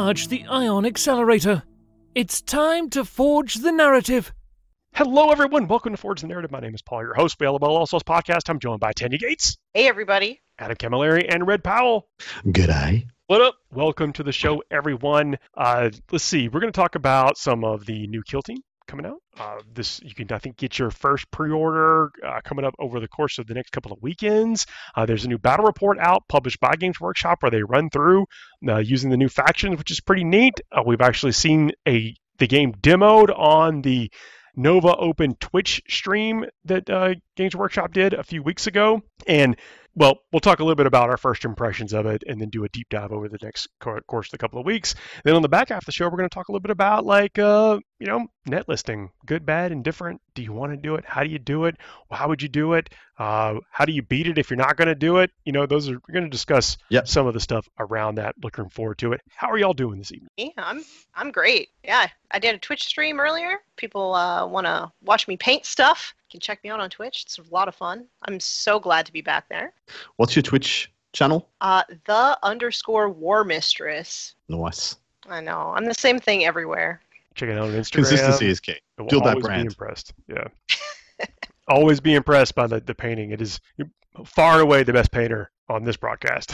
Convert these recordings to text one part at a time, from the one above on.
Charge the ion accelerator. It's time to forge the narrative. Hello, everyone. Welcome to Forge the Narrative. My name is Paul, your host for Yellow Bell All-Stars Podcast. I'm joined by Tanya Gates. Hey, everybody. Adam Camilleri and Red Powell. G'day. What up? Welcome to the show, everyone. Let's see. We're going to talk about some of the new Kill Team coming out. You can, I think, get your first pre-order coming up over the course of the next couple of weekends. There's a new battle report out published by Games Workshop where they run through using the new factions, which is pretty neat. We've actually seen the game demoed on the Nova Open Twitch stream that Games Workshop did a few weeks ago. And, well, we'll talk a little bit about our first impressions of it and then do a deep dive over the next course of a couple of weeks. Then on the back half of the show, we're going to talk a little bit about, net listing, good, bad, and different. Do you want to do it? How do you do it? Well, how would you do it? How do you beat it if you're not going to do it? We're going to discuss some of the stuff around that. Looking forward to it. How are y'all doing this evening? Yeah, I'm great. Yeah, I did a Twitch stream earlier. People want to watch me paint stuff. You can check me out on Twitch. It's a lot of fun. I'm so glad to be back there. What's your Twitch channel? _War Mistress. Nice. I know. I'm the same thing everywhere. Check it out on Instagram. Consistency is key. Build that brand. Be impressed. Yeah. Always be impressed by the painting. It is far and away the best painter on this broadcast.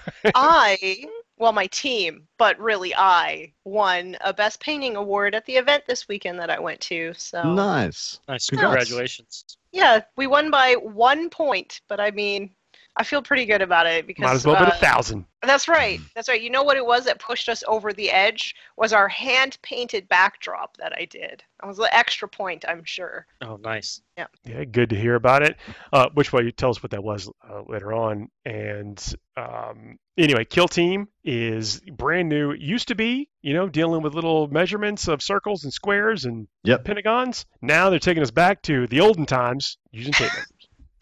My team, but really I won a Best Painting award at the event this weekend that I went to. So Nice. Congratulations. Yeah, we won by 1 point, but I mean, I feel pretty good about it because might as well be 1,000. That's right. That's right. You know what it was that pushed us over the edge was our hand-painted backdrop that I did. It was an extra point, I'm sure. Oh, nice. Yeah. Yeah, good to hear about it. Which way you tell us what that was later on. And anyway, Kill Team is brand new. It used to be, dealing with little measurements of circles and squares and pentagons. Now they're taking us back to the olden times using tape measures.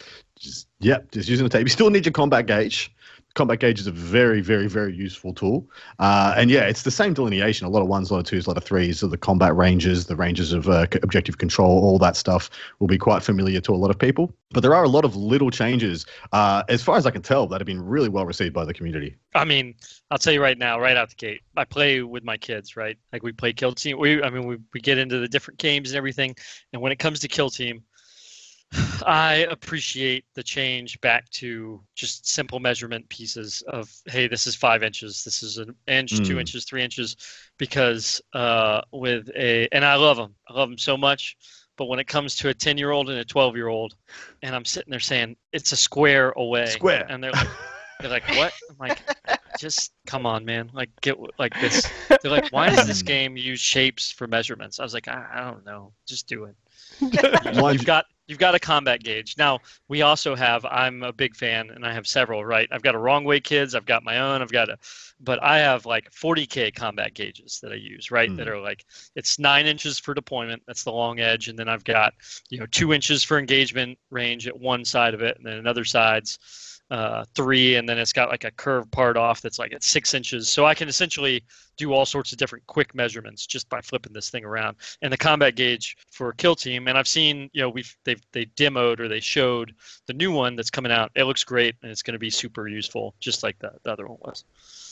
Just using the tape. You still need your combat gauge. Combat gauge is a very, very, very useful tool. It's the same delineation. A lot of ones, a lot of twos, a lot of threes. So the combat ranges, the ranges of objective control, all that stuff will be quite familiar to a lot of people. But there are a lot of little changes, as far as I can tell, that have been really well received by the community. I mean, I'll tell you right now, right out the gate, I play with my kids, right? Like we play Kill Team. We get into the different games and everything. And when it comes to Kill Team, I appreciate the change back to just simple measurement pieces of, hey, this is 5 inches, this is an inch, 2 inches, 3 inches, because and I love them so much. But when it comes to a 10-year-old and a 12-year-old, and I'm sitting there saying it's a square away, and they're like, what? I'm like, just come on, man, like get like this. They're like, why does this game use shapes for measurements? I was like, I don't know, just do it. You've got a combat gauge. Now, we also have, I'm a big fan, and I have several, right? I've got a Wrong Way Kids, I've got my own, but I have like 40K combat gauges that I use, right? That are like, it's 9 inches for deployment, that's the long edge, and then I've got, 2 inches for engagement range at one side of it, and then another side's 3, and then it's got like a curved part off that's like at 6 inches. So I can essentially do all sorts of different quick measurements just by flipping this thing around. And the combat gauge for Kill Team, and I've seen, they demoed or they showed the new one that's coming out. It looks great, and it's going to be super useful, just like the other one was.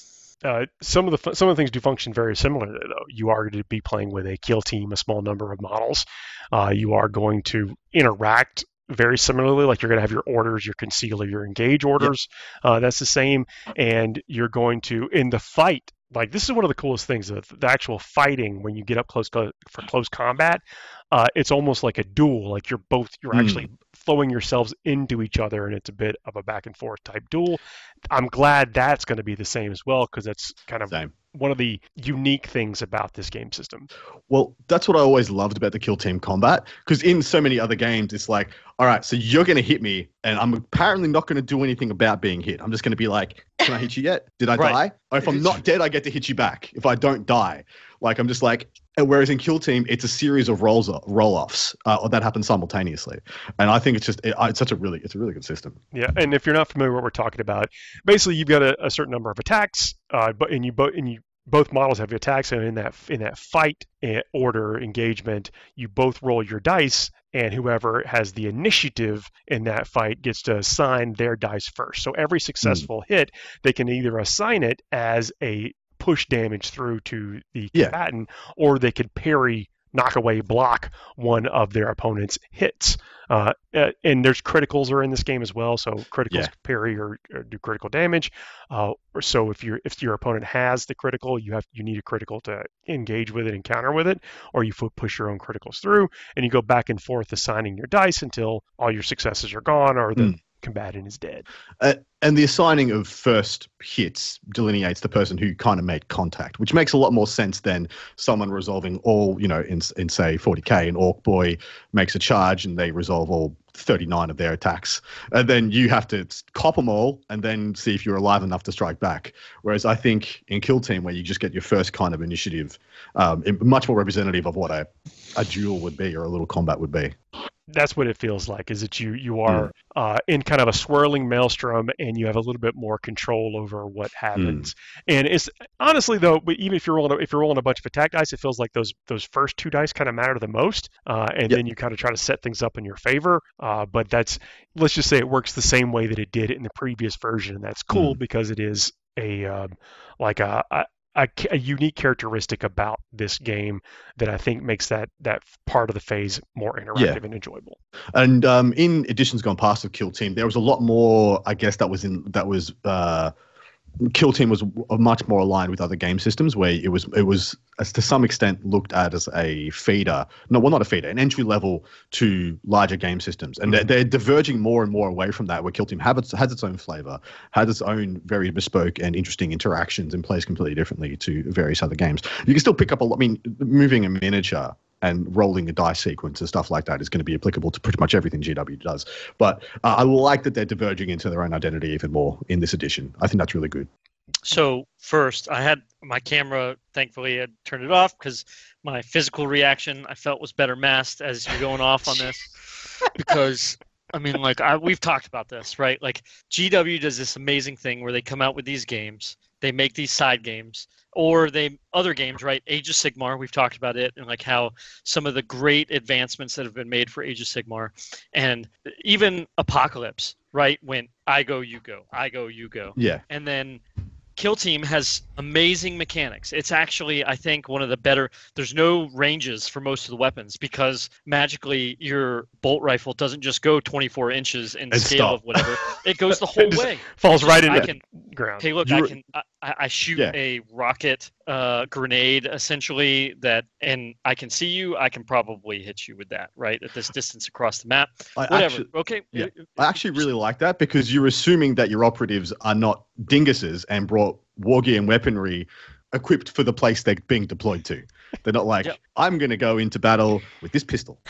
Some of the things do function very similarly, though. You are going to be playing with a Kill Team, a small number of models. You are going to interact very similarly, like you're going to have your orders, your conceal, or your engage orders. That's the same. And you're going to, in the fight, like this is one of the coolest things, the actual fighting when you get up close for close combat, it's almost like a duel. Like you're actually throwing yourselves into each other, and it's a bit of a back and forth type duel. I'm glad that's going to be the same as well, because that's kind of one of the unique things about this game system. Well, that's what I always loved about the Kill Team combat, because in so many other games, it's like, all right, so you're going to hit me, and I'm apparently not going to do anything about being hit. I'm just going to be like, can I hit you yet? Did I die? Or if I'm not dead, I get to hit you back if I don't die. Like, I'm just like, whereas in Kill Team, it's a series of roll-offs that happen simultaneously. And I think it's a really good system. Yeah, and if you're not familiar with what we're talking about, basically you've got a certain number of attacks, both models have attacks, and in that fight order engagement, you both roll your dice, and whoever has the initiative in that fight gets to assign their dice first. So every successful hit, they can either assign it as a push damage through to the Yeah. combatant, or they could parry, knock away, block one of their opponent's hits. And there's criticals are in this game as well, so criticals Yeah. parry or do critical damage. Or so if your opponent has the critical, you need a critical to engage with it and counter with it, or you push your own criticals through, and you go back and forth assigning your dice until all your successes are gone or the combatant is dead. And the assigning of first hits delineates the person who kind of made contact, which makes a lot more sense than someone resolving all, in say 40k, an Orc Boy makes a charge and they resolve all 39 of their attacks. And then you have to cop them all and then see if you're alive enough to strike back. Whereas I think in Kill Team, where you just get your first kind of initiative, much more representative of what a duel would be or a little combat would be. That's what it feels like, is that you are in kind of a swirling maelstrom and you have a little bit more control over what happens. And it's honestly though, even if you're rolling a bunch of attack dice, it feels like those first 2 dice kind of matter the most. And then you kind of try to set things up in your favor. But let's just say it works the same way that it did in the previous version. And that's cool because it is a unique characteristic about this game that I think makes that part of the phase more interactive and enjoyable. And in editions gone past of Kill Team, there was a lot more, I guess, Kill Team was much more aligned with other game systems, where it was to some extent looked at as a feeder. No, well, not a feeder, an entry level to larger game systems. And they're diverging more and more away from that, where Kill Team has its own flavor, has its own very bespoke and interesting interactions, and plays completely differently to various other games. You can still pick up moving a miniature and rolling a dice sequence and stuff like that is going to be applicable to pretty much everything GW does. But I like that they're diverging into their own identity even more in this edition. I think that's really good. So first, I had my camera, thankfully, I turned it off because my physical reaction I felt was better masked as you're going off on this. Because, I mean, we've talked about this, right? Like, GW does this amazing thing where they come out with these games, they make these side games, or other games, right? Age of Sigmar, we've talked about it, and like how some of the great advancements that have been made for Age of Sigmar, and even Apocalypse, right? When I go, you go, I go, you go. Yeah. And then Kill Team has amazing mechanics. It's actually, I think, one of the better. There's no ranges for most of the weapons because magically your bolt rifle doesn't just go 24 inches in scale of whatever. It goes the whole way. Falls right into the ground. Hey, look, I shoot a rocket grenade essentially and I can see you. I can probably hit you with that, right, at this distance across the map. Whatever. Okay. Yeah. I actually really like that because you're assuming that your operatives are not dinguses and brought war gear and weaponry equipped for the place they're being deployed to. They're not like, I'm going to go into battle with this pistol.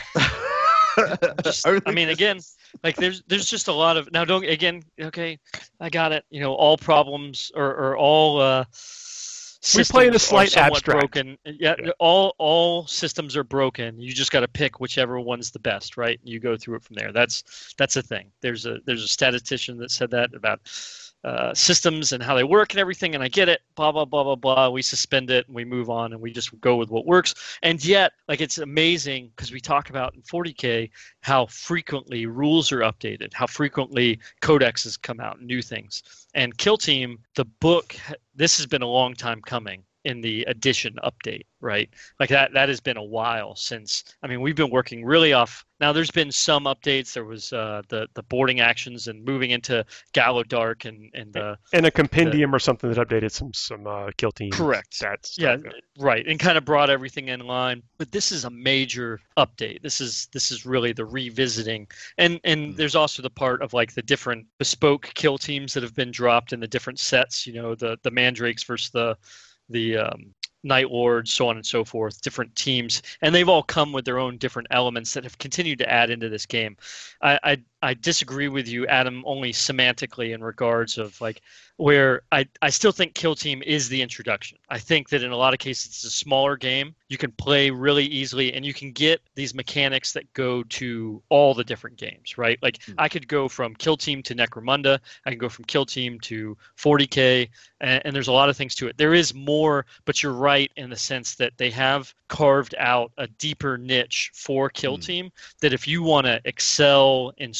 Again, like there's just a lot of I got it. All problems or all we play in a slight abstract. Broken. Yeah, all systems are broken. You just got to pick whichever one's the best, right? You go through it from there. That's a thing. There's a statistician that said that about systems and how they work and everything, and I get it, blah, blah, blah, blah, blah. We suspend it and we move on and we just go with what works. And yet, it's amazing because we talk about in 40K how frequently rules are updated, how frequently codexes come out, new things. And Kill Team, the book, this has been a long time coming in the edition update, right? Like that has been a while since. We've been working really off. Now there's been some updates. There was the boarding actions and moving into Gallo Dark and a compendium or something that updated some Kill Team. Correct. Stats. Yeah, right, and kind of brought everything in line. But this is a major update. This is really the revisiting, and there's also the part of like the different bespoke kill teams that have been dropped in the different sets. The Mandrakes versus the Night Lords, so on and so forth, different teams, and they've all come with their own different elements that have continued to add into this game. I disagree with you, Adam, only semantically in regards of like where I still think Kill Team is the introduction. I think that in a lot of cases it's a smaller game. You can play really easily and you can get these mechanics that go to all the different games, right? Like I could go from Kill Team to Necromunda. I can go from Kill Team to 40K, and there's a lot of things to it. There is more, but you're right in the sense that they have carved out a deeper niche for Kill Team that if you want to excel in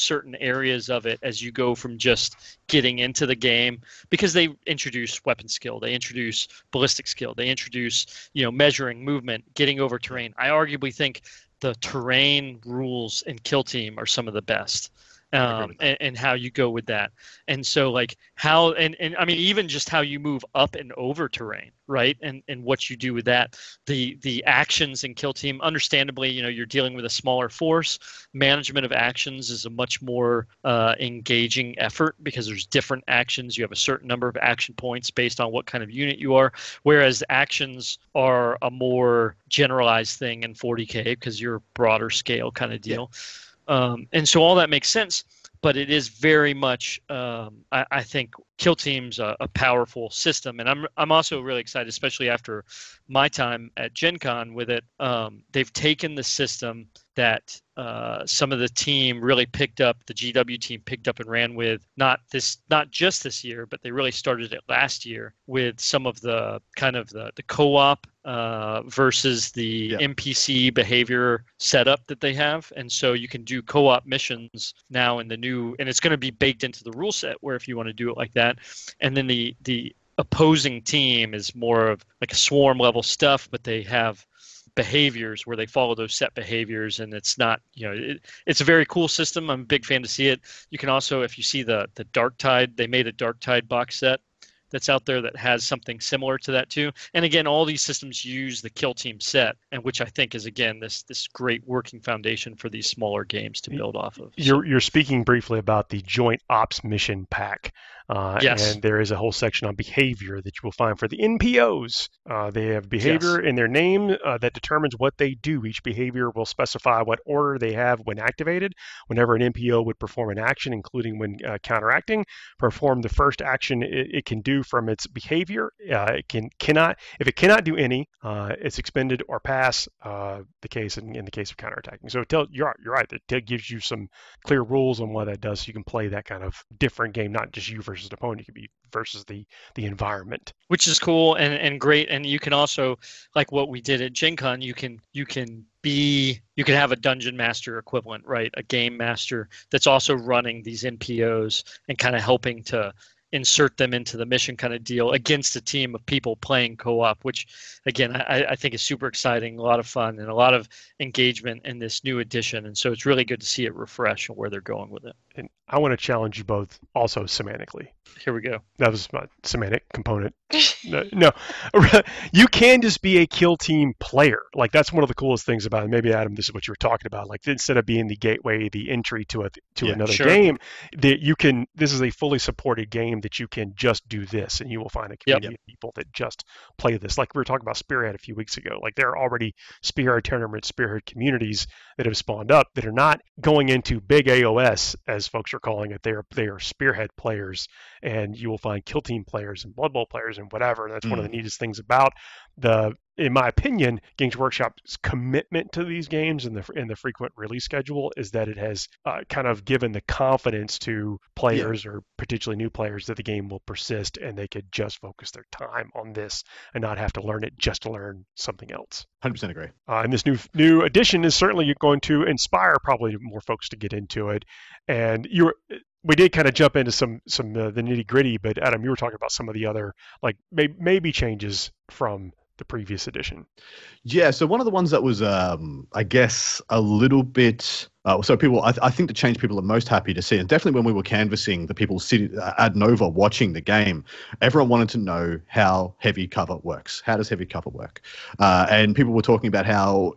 certain areas of it as you go from just getting into the game, because they introduce weapon skill, they introduce ballistic skill, they introduce, measuring movement, getting over terrain. I arguably think the terrain rules in Kill Team are some of the best. And how you go with that. And so like how, and I mean, even just how you move up and over terrain, right? And what you do with that, the actions in Kill Team, understandably, you're dealing with a smaller force. Management of actions is a much more engaging effort because there's different actions. You have a certain number of action points based on what kind of unit you are, whereas actions are a more generalized thing in 40K because you're a broader scale kind of deal. Yeah. And so all that makes sense, but it is very much, I think, Kill Team's a powerful system, and I'm also really excited, especially after my time at Gen Con with it. They've taken the system that some of the team really picked up, the GW team picked up and ran with, not just this year, but they really started it last year with some of the kind of the co-op versus the NPC behavior setup that they have. And so you can do co-op missions now in the new, and it's going to be baked into the rule set where if you want to do it like that. And then the opposing team is more of like a swarm level stuff, but they have behaviors where they follow those set behaviors, and it's not, it's a very cool system. I'm a big fan to see it. You can also, if you see the Dark Tide, they made a Dark Tide box set that's out there that has something similar to that too. And again, all these systems use the Kill Team set, and which I think is again this great working foundation for these smaller games to build off of. You're speaking briefly about the Joint Ops Mission Pack. Yes. And there is a whole section on behavior that you will find for the NPOs. They have behavior in their name that determines what they do. Each behavior will specify what order they have when activated. Whenever an NPO would perform an action, including when counteracting, perform the first action it can do from its behavior. If it cannot do any, it's expended or pass. The case in the case of counterattacking. So you're right. It gives you some clear rules on what that does, so you can play that kind of different game, not just you versus an opponent. It could be versus the environment, which is cool and great. And you can also, like what we did at Gen Con, you can have a dungeon master equivalent, right? A game master that's also running these NPOs and kind of helping to insert them into the mission kind of deal against a team of people playing co-op, which again, I think is super exciting, a lot of fun and a lot of engagement in this new edition. And so it's really good to see it refresh and where they're going with it. And I want to challenge you both also semantically. Here we go. That was my semantic component. No, you can just be a Kill Team player. Like that's one of the coolest things about it. Maybe Adam, this is what you were talking about. Like instead of being the gateway, the entry to another game, that you can. This is a fully supported game that you can just do this, and you will find a community of people that just play this. Like we were talking about Spearhead a few weeks ago. Like there are already Spearhead tournaments, Spearhead communities that have spawned up that are not going into big AOS, as folks are calling it. They are Spearhead players, and you will find Kill Team players and Blood Bowl players and whatever. And that's one of the neatest things about in my opinion, Games Workshop's commitment to these games and the frequent release schedule is that it has kind of given the confidence to players or potentially new players that the game will persist and they could just focus their time on this and not have to learn it just to learn something else. 100% agree. And this new edition is certainly going to inspire probably more folks to get into it. And we did kind of jump into some the nitty gritty, but Adam, you were talking about some of the other like maybe changes from the previous edition. Yeah, so one of the ones that was, I guess, a little bit. So people, I think the change people are most happy to see, and definitely when we were canvassing the people sitting at Nova watching the game, everyone wanted to know how heavy cover works. How does heavy cover work? And people were talking about how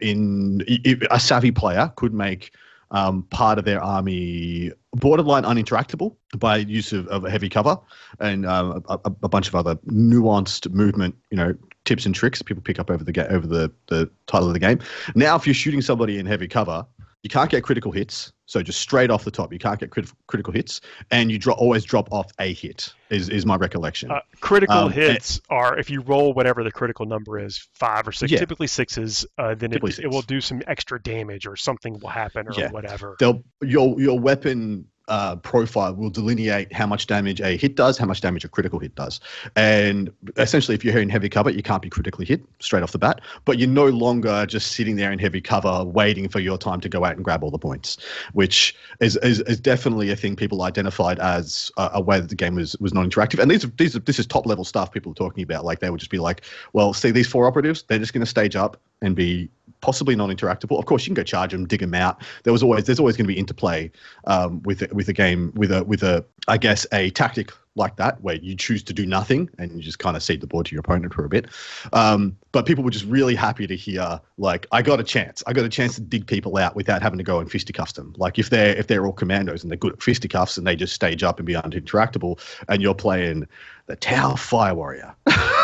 a savvy player could make part of their army borderline uninteractable by use of heavy cover and a bunch of other nuanced movement, tips and tricks people pick up over the title of the game. Now, if you're shooting somebody in heavy cover, you can't get critical hits. So just straight off the top, you can't get critical hits, and you always drop off a hit. Is my recollection. Critical hits are if you roll whatever the critical number is, 5 or 6, typically 6s. Then it will do some extra damage or something will happen or whatever. Your weapon profile will delineate how much damage a hit does, how much damage a critical hit does. And essentially, if you're in heavy cover, you can't be critically hit straight off the bat, but you're no longer just sitting there in heavy cover waiting for your time to go out and grab all the points, which is definitely a thing people identified as a way that the game was non-interactive. And this is top level stuff people are talking about. Like, they would just be like, well, see these 4 operatives, they're just going to stage up and be possibly non-interactable. Of course, you can go charge them, dig them out. There's always going to be interplay with a game with a I guess a tactic like that where you choose to do nothing and you just kind of cede the board to your opponent for a bit. But people were just really happy to hear, like, I got a chance to dig people out without having to go and fisticuffs them. Like, if they're all commandos and they're good at fisticuffs and they just stage up and be uninteractable, and you're playing the Tau Fire Warrior.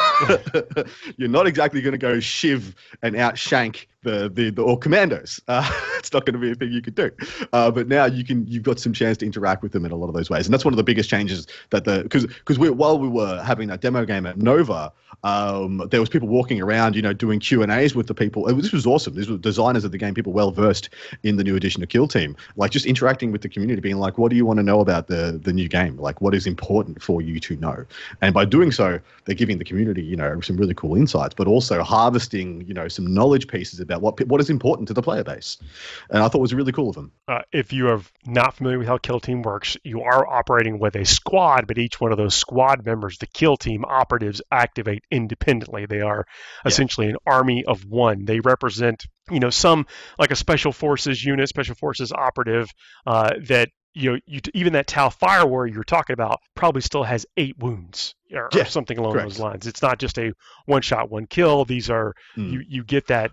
You're not exactly going to go shiv and outshank the all commandos. It's not going to be a thing you could do. But now you've got some chance to interact with them in a lot of those ways, and that's one of the biggest changes that because while we were having that demo game at Nova, there was people walking around, doing Q&As with the people. This was awesome. These were designers of the game, people well versed in the new edition of Kill Team, like just interacting with the community, being like, what do you want to know about the new game? Like, what is important for you to know? And by doing so, they're giving the community, some really cool insights, but also harvesting, some knowledge pieces about what is important to the player base. And I thought it was really cool of them. If you are not familiar with how Kill Team works, you are operating with a squad, but each one of those squad members, the Kill Team operatives, activate independently. They are essentially an army of one. They represent, some like a special forces unit, special forces operative that even that Tau Fire Warrior you're talking about probably still has 8 wounds or something along those lines. It's not just a one shot, one kill. These are you get that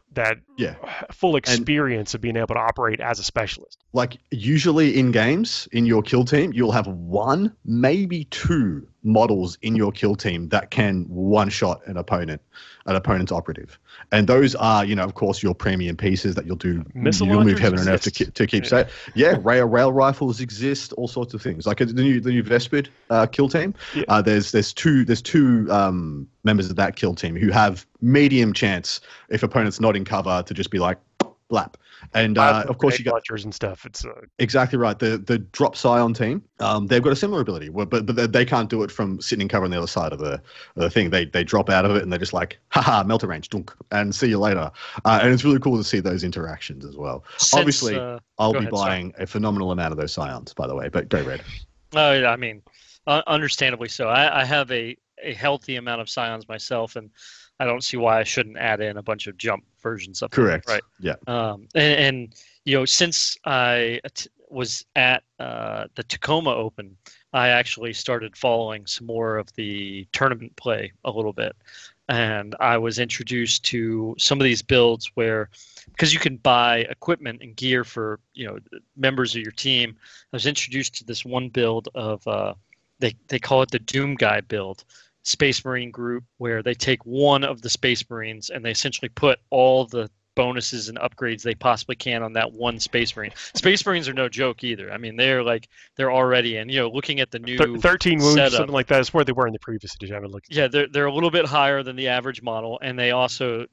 full experience of being able to operate as a specialist. Like, usually in games, in your kill team, you'll have 1, maybe 2 models in your kill team that can one shot an opponent's operative. And those are, of course, your premium pieces that you'll do. You'll move heaven and earth to keep safe. Yeah, rail rifles exist, all sorts of things. Like the new Vespid kill team. Yeah. There's two members of that kill team who have medium chance, if opponent's not in cover, to just be like blap. And of course you got launchers and stuff. It's exactly right. The drop Scion team, they've got a similar ability, but they can't do it from sitting in cover on the other side of the thing. They drop out of it and they're just like, haha, melter range, dunk, and see you later. And it's really cool to see those interactions as well. Obviously, I'll be buying a phenomenal amount of those Scions, by the way. But go Red. I mean, understandably so. I have a healthy amount of Scions myself, and I don't see why I shouldn't add in a bunch of jump versions of them. Correct. Right. Yeah. And since I was at the Tacoma Open, I actually started following some more of the tournament play a little bit. And I was introduced to some of these builds where, because you can buy equipment and gear for, members of your team, I was introduced to this one build of, they call it the Doom Guy build. Space Marine group, where they take one of the Space Marines and they essentially put all the bonuses and upgrades they possibly can on that one Space Marine. Space Marines are no joke either. I mean, they're already in. Looking at the new 13 wounds, setup, something like that is where they were in the previous edition. I haven't looked. Yeah, they're a little bit higher than the average model, and they also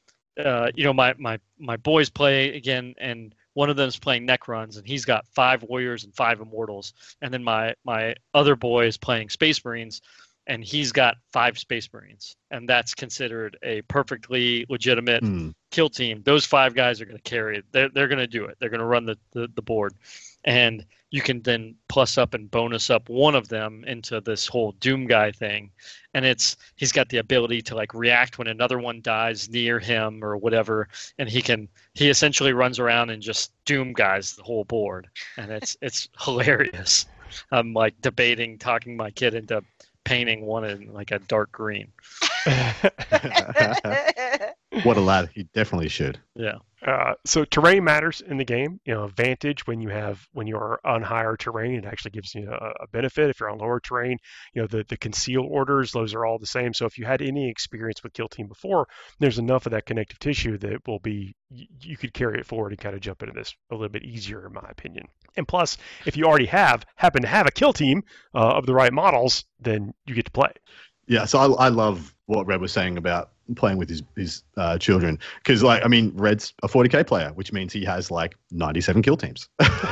my boys play again, and one of them is playing Necrons, and he's got 5 Warriors and 5 Immortals, and then my other boy is playing Space Marines, and he's got 5 Space Marines, and that's considered a perfectly legitimate kill team. Those 5 guys are going to carry it. They're going to do it. They're going to run the board, and you can then plus up and bonus up one of them into this whole Doom Guy thing, and he's got the ability to like react when another one dies near him or whatever, and he essentially runs around and just Doom Guys the whole board, and it's hilarious. I'm like talking my kid into painting one in like a dark green. What a lad. He definitely should. Yeah. So terrain matters in the game. Vantage when you're on higher terrain, it actually gives you a benefit. If you're on lower terrain, the conceal orders, those are all the same. So if you had any experience with Kill Team before, there's enough of that connective tissue that will be, you could carry it forward and kind of jump into this a little bit easier, in my opinion. And plus, if you already happen to have a Kill Team of the right models, then you get to play. Yeah, so I love what Red was saying about playing with his children, because like, I mean, Red's a 40k player, which means he has like 97 kill teams.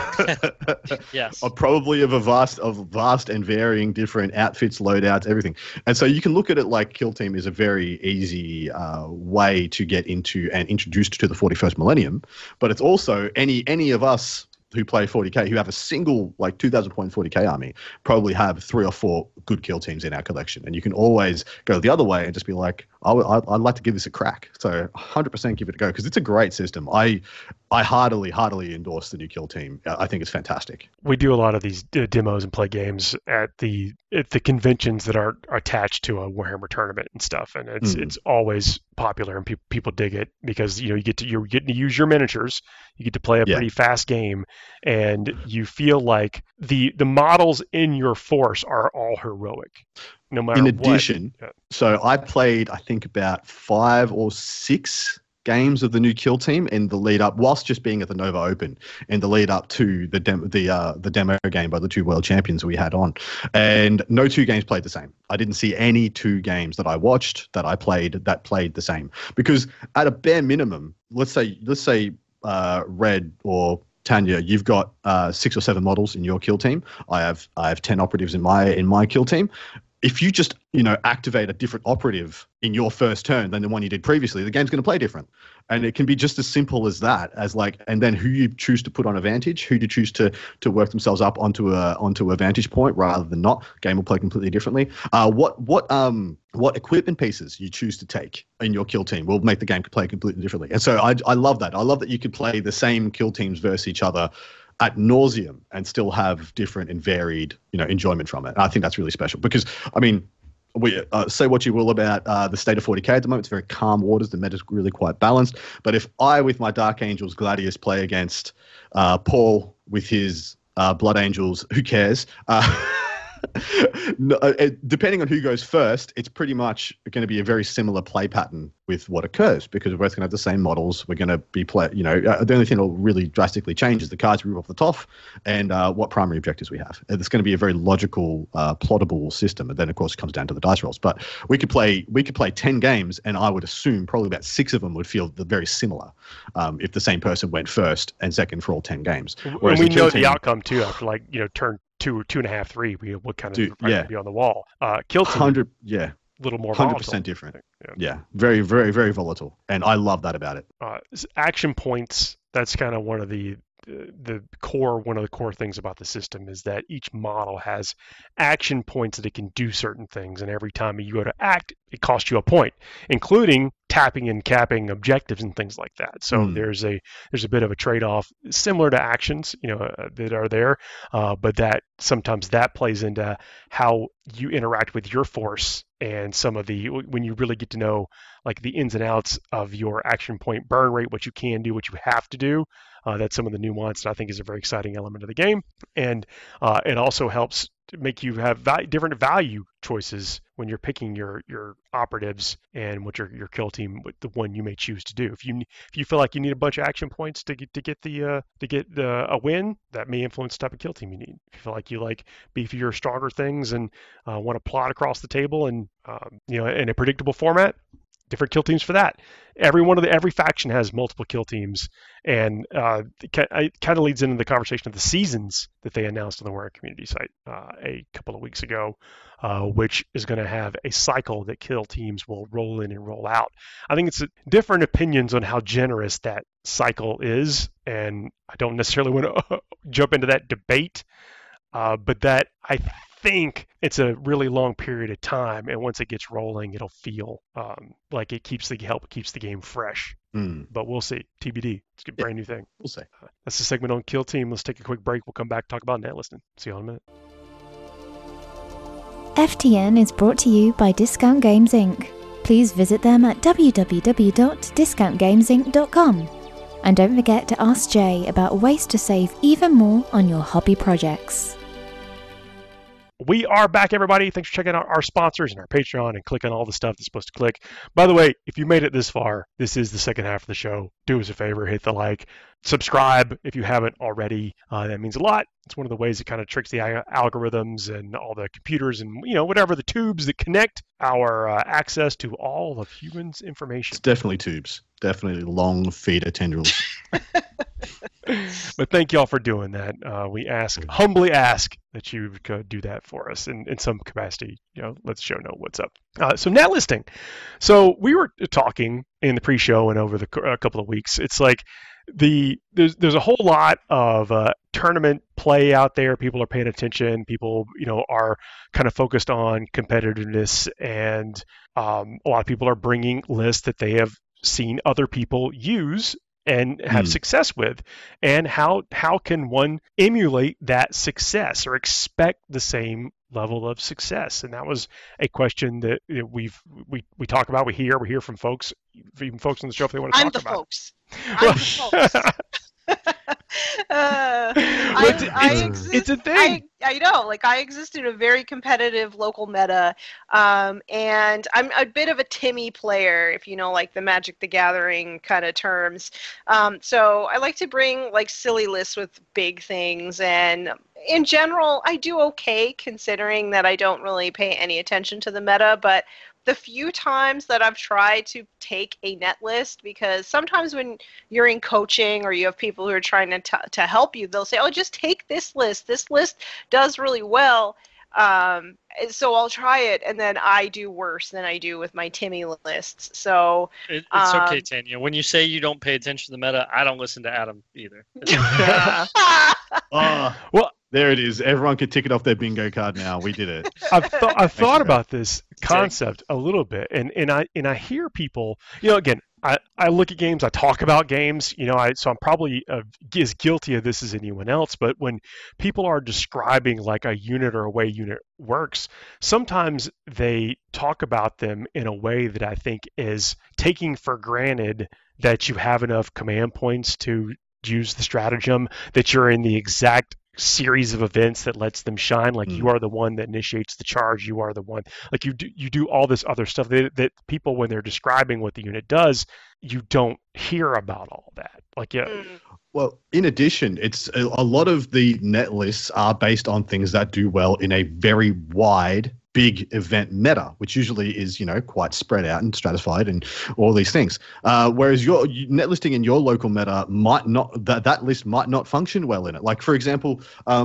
Yes. Probably of vast and varying different outfits, loadouts, everything. And so you can look at it like Kill Team is a very easy way to get into and introduced to the 41st millennium, but it's also any of us who play 40k, who have a single like 2,000 point 40k army, probably have 3 or 4 good kill teams in our collection. And you can always go the other way and just be like, I'd like to give this a crack. So 100% give it a go, because it's a great system. I heartily endorse the new Kill Team. I think it's fantastic. We do a lot of these demos and play games at the conventions that are attached to a Warhammer tournament and stuff, and it's always popular, and people dig it because you're getting to use your miniatures, you get to play a pretty fast game, and you feel like the models in your force are all heroic. No matter what. In addition, so I played, I think, about 5 or 6 games of the new Kill Team in the lead up, whilst just being at the Nova Open, in the lead up to the demo game by the 2 world champions we had on, and no 2 games played the same. I didn't see any 2 games that I watched that I played that played the same, because at a bare minimum, let's say Red or Tanya, you've got 6 or 7 models in your Kill Team. I have 10 operatives in my Kill Team. If you just, activate a different operative in your first turn than the one you did previously, the game's going to play different. And it can be just as simple as that, and then who you choose to put on advantage, who you choose to work themselves up onto a vantage point rather than not. Game will play completely differently. What equipment pieces you choose to take in your Kill Team will make the game play completely differently. And so I love that. I love that you could play the same Kill Teams versus each other ad nauseum and still have different and varied, enjoyment from it. And I think that's really special, because, I mean, we say what you will about the state of 40k at the moment. It's very calm waters. The meta's really quite balanced. But if I, with my Dark Angels Gladius, play against Paul with his Blood Angels, who cares? Depending on who goes first, it's pretty much going to be a very similar play pattern with what occurs, because we're both going to have the same models. We're going to be the only thing that will really drastically change is the cards we rip off the top and what primary objectives we have. It's going to be a very logical, plottable system. And then, of course, it comes down to the dice rolls. But we could play 10 games, and I would assume probably about 6 of them would feel very similar if the same person went first and second for all 10 games. Whereas we know the outcome too after turn 2 or 2.5, 3. What kind of be on the wall? Kill Team, 100, little more 100% different. Yeah, very, very, very volatile, and I love that about it. Action points. That's kind of one of the core things about the system, is that each model has action points that it can do certain things, and every time you go to act, it costs you a point, including tapping and capping objectives and things like that. So there's a bit of a trade-off similar to actions, that are there, but that sometimes that plays into how you interact with your force, and when you really get to know like the ins and outs of your action point burn rate, what you can do, what you have to do. That's some of the nuance that I think is a very exciting element of the game, and it also helps to make you have different value choices when you're picking your operatives and what your kill team, with the one you may choose to do. If you feel like you need a bunch of action points to get a win, that may influence the type of kill team you need. If you feel like you like beefier, stronger things and want to plot across the table and in a predictable format, different kill teams for that. Every faction has multiple kill teams, and it kind of leads into the conversation of the seasons that they announced on the Warhammer community site a couple of weeks ago, which is going to have a cycle that kill teams will roll in and roll out. I think it's different opinions on how generous that cycle is, and I don't necessarily want to jump into that debate, but that I think it's a really long period of time, and once it gets rolling, it'll feel like it keeps the game fresh. But we'll see. TBD. It's a brand new thing. We'll see. That's the segment on Kill Team. Let's take a quick break. We'll come back, talk about net listing. See you all in a minute. FTN is brought to you by Discount Games Inc. Please visit them at www.discountgamesinc.com. And don't forget to ask Jay about ways to save even more on your hobby projects. we are back, everybody. Thanks for checking out our sponsors and our Patreon and clicking all the stuff that's supposed to click. By the way, if you made it this far, this is the second half of the show. Do us a favor, hit the like, subscribe if you haven't already. That means a lot. It's one of the ways it kind of tricks the algorithms and all the computers and whatever the tubes that connect our access to all of humans' information. It's definitely tubes. Definitely long feeder tendrils. But thank y'all for doing that. We humbly ask that you could do that for us in some capacity. Let the show know what's up. So net listing. So we were talking in the pre-show and over the couple of weeks. It's like there's a whole lot of tournament play out there. People are paying attention. People are kind of focused on competitiveness, and a lot of people are bringing lists that they have seen other people use and have success with, and how can one emulate that success or expect the same level of success? And that was a question that we talk about. We hear from folks, even folks on the show, if they want to talk about. I'm the folks. It's a thing. I know, like I exist in a very competitive local meta, and I'm a bit of a Timmy player, if you know, like the Magic the Gathering kind of terms. So I like to bring like silly lists with big things, and in general, I do okay considering that I don't really pay any attention to the meta, but the few times that I've tried to take a net list, because sometimes when you're in coaching or you have people who are trying to help you, they'll say, oh, just take this list. This list does really well. So I'll try it, and then I do worse than I do with my Timmy lists. So it's okay, Tanya. When you say you don't pay attention to the meta, I don't listen to Adam either. Well, there it is. Everyone can tick it off their bingo card now. We did it. I've thought about this concept a little bit, and I hear people. Again, I look at games. I talk about games. So I'm probably as guilty of this as anyone else. But when people are describing like a unit or a way unit works, sometimes they talk about them in a way that I think is taking for granted that you have enough command points to use the stratagem, that you're in the exact series of events that lets them shine, like you are the one that initiates the charge, you are the one, like you do all this other stuff that people, when they're describing what the unit does, you don't hear about all that. Well, in addition, it's a lot of the net lists are based on things that do well in a very wide, big event meta, which usually is, quite spread out and stratified and all these things. Whereas your net listing in your local meta might not, that list might not function well in it. Like, for example,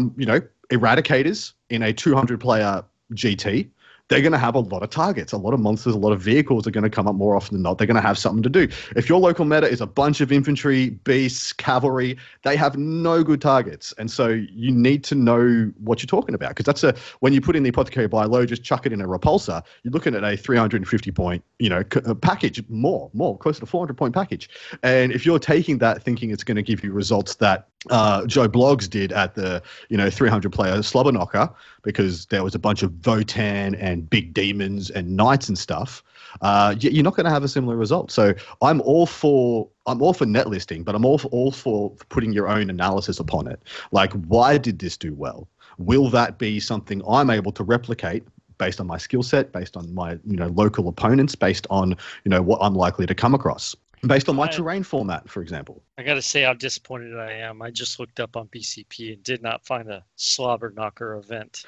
Eradicators in a 200-player GT, they're going to have a lot of targets, a lot of monsters, a lot of vehicles are going to come up more often than not. They're going to have something to do. If your local meta is a bunch of infantry, beasts, cavalry, they have no good targets. And so you need to know what you're talking about, because when you put in the Apothecary Buy Low, just chuck it in a repulsor, you're looking at a 350-point, package, more, close to 400-point package. And if you're taking that thinking it's going to give you results that Joe Bloggs did at the 300-player Slobber Knocker, because there was a bunch of Votann and big demons and knights and stuff, you're not going to have a similar result. So I'm all for net listing, but I'm all for putting your own analysis upon it. Like, why did this do well? Will that be something I'm able to replicate based on my skill set, based on my local opponents, based on what I'm likely to come across? Based on my terrain format, for example. I got to say how disappointed I am. I just looked up on BCP and did not find a Slobber Knocker event.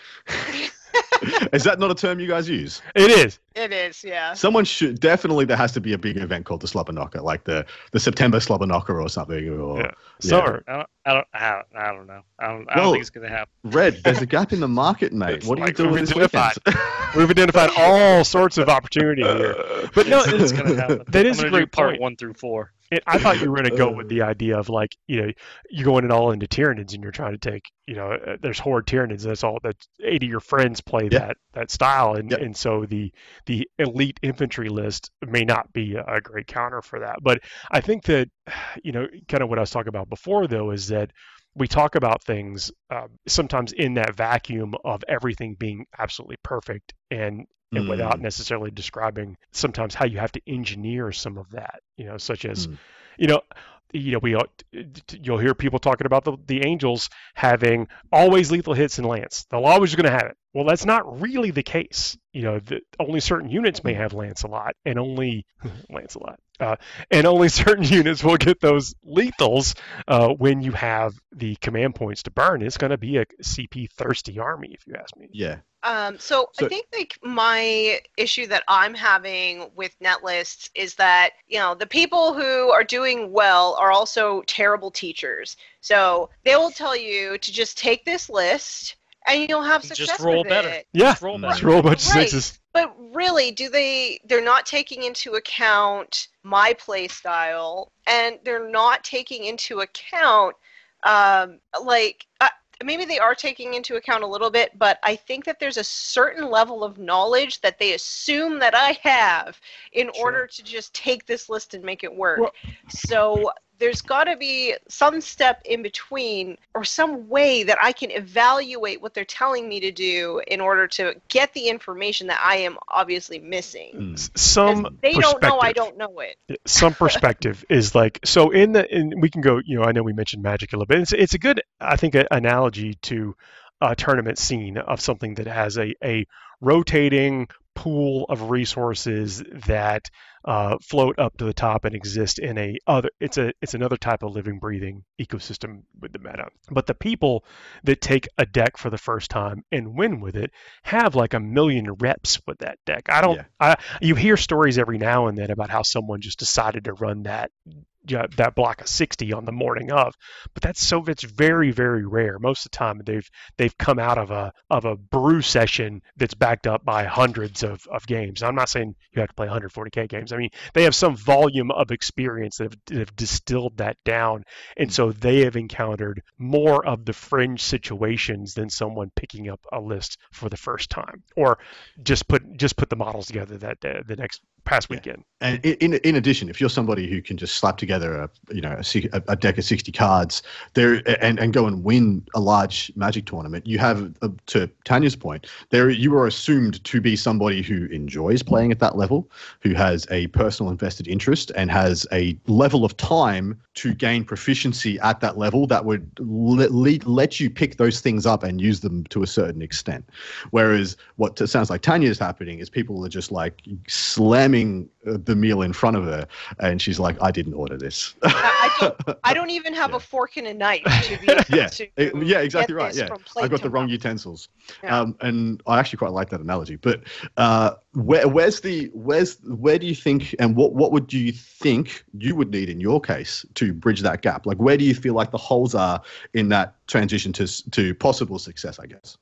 Is that not a term you guys use? It is. It is, yeah. Someone should definitely. There has to be a big event called the Slobber Knocker, like the September Slobber Knocker or something. Or Summer. I don't know. I don't think it's gonna happen. Red, there's a gap in the market, mate. What are you doing this weekend? We've identified all sorts of opportunity here, but no, it's gonna happen. That is a great part point. 1 through 4. I thought you were going to go with the idea of like, you're going all into Tyranids and you're trying to take, there's Horde Tyranids. That's all that 80 of your friends play that style. And so the elite infantry list may not be a great counter for that. But I think that, kind of what I was talking about before, though, is that we talk about things sometimes in that vacuum of everything being absolutely perfect and without necessarily describing sometimes how you have to engineer some of that, such as, you'll hear people talking about the Angels having always lethal hits in Lance. They're always going to have it. Well, that's not really the case. Only certain units may have Lancelot, and only Lancelot, and only certain units will get those lethals when you have the command points to burn. It's going to be a CP thirsty army, if you ask me. Yeah. So I think like my issue that I'm having with netlists is that, the people who are doing well are also terrible teachers. So they will tell you to just take this list and you'll have success Just roll with better. it. Yeah, Just roll better. just roll a bunch of Right. sixes. But really, they're not taking into account my play style, and they're not taking into account, maybe they are taking into account a little bit, but I think that there's a certain level of knowledge that they assume that I have in order to just take this list and make it work. Well- So there's got to be some step in between or some way that I can evaluate what they're telling me to do in order to get the information that I am obviously missing. Some 'Cause they don't know I perspective. don't know it. Some perspective is like, so we can go, I know we mentioned Magic a little bit. It's a good, I think, analogy to a tournament scene of something that has a rotating pool of resources that float up to the top and exist in it's another type of living, breathing ecosystem with the meta. But the people that take a deck for the first time and win with it have like a million reps with that deck. You hear stories every now and then about how someone just decided to run that block of 60 on the morning of, but it's very, very rare. Most of the time they've come out of a brew session that's backed up by hundreds of games. I'm not saying you have to play 140k games. I mean, they have some volume of experience that have distilled that down, and so they have encountered more of the fringe situations than someone picking up a list for the first time, or just put the models together that the next past weekend. And in addition, if you're somebody who can just slap together a deck of 60 cards there and go and win a large Magic tournament, you have, to Tanya's point, you are assumed to be somebody who enjoys playing at that level, who has a personal invested interest and has a level of time to gain proficiency at that level that would let you pick those things up and use them to a certain extent. Whereas what sounds like Tanya is happening is people are just like slamming the meal in front of her, and she's like, "I didn't order this." I don't even have a fork and a knife to be able to exactly get right. this Yeah, from plate I've got to the wrong mouth. utensils, Yeah. and I actually quite like that analogy. But where do you think, and what would you think you would need in your case to bridge that gap? Like, where do you feel like the holes are in that transition to possible success, I guess?